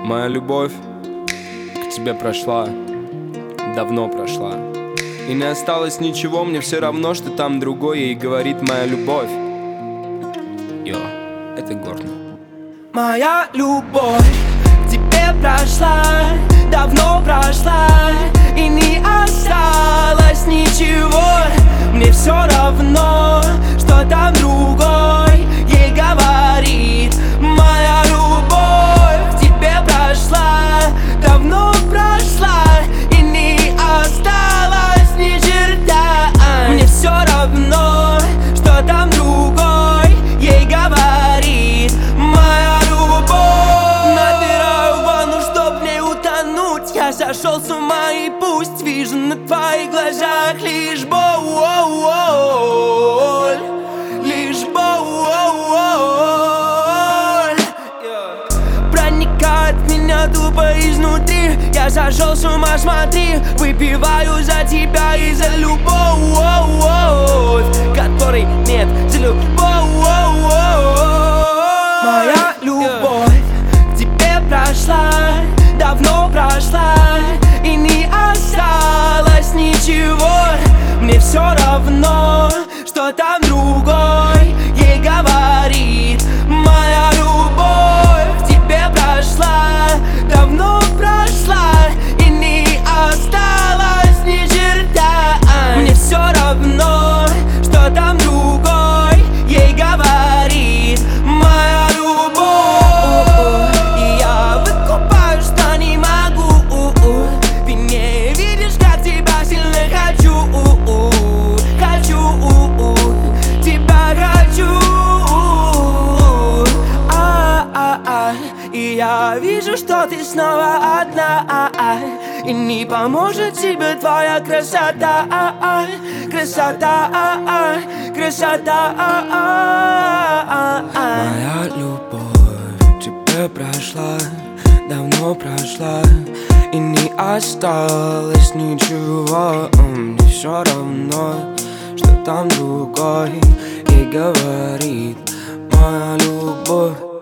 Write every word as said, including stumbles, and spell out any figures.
Моя любовь к тебе прошла, давно прошла. И не осталось ничего, мне все равно, что там другое. И говорит моя любовь. Йо, это горно. Моя любовь к тебе прошла, давно прошла. И не осталось ничего. Мне все равно, что там другой. Ей говорит моя любовь к тебе прошла, давно прошла. И не осталось ни черта. Мне все равно, что там другой. Ей говорит моя любовь. Набираю ванну, чтоб в ней утонуть. Я сошел с ума и пусть вижу на твоих глазах лишь боль. Лишь боль проникает в меня тупо изнутри. Я сошел с ума, смотри. Выпиваю за тебя и за любовь, которой нет, за любовь. Моя любовь к тебе прошла, давно прошла. И не осталось ничего. Мне все равно, что там другой. Ей говорит моя любовь к тебе прошла, давно прошла. И не осталось ни черта. Мне все равно, что там другой. Ей говорит моя любовь. И я выкупаю, что не могу. Ты не видишь, как тебя сильно хочу. Хочу, тебя хочу. А-а-а. И я вижу, что ты снова одна. И не поможет тебе твоя красота. Красота, красота. Моя любовь к тебе прошла, давно прошла. И не осталось ничего. Мне все равно, что там другой. И говорит моя любовь.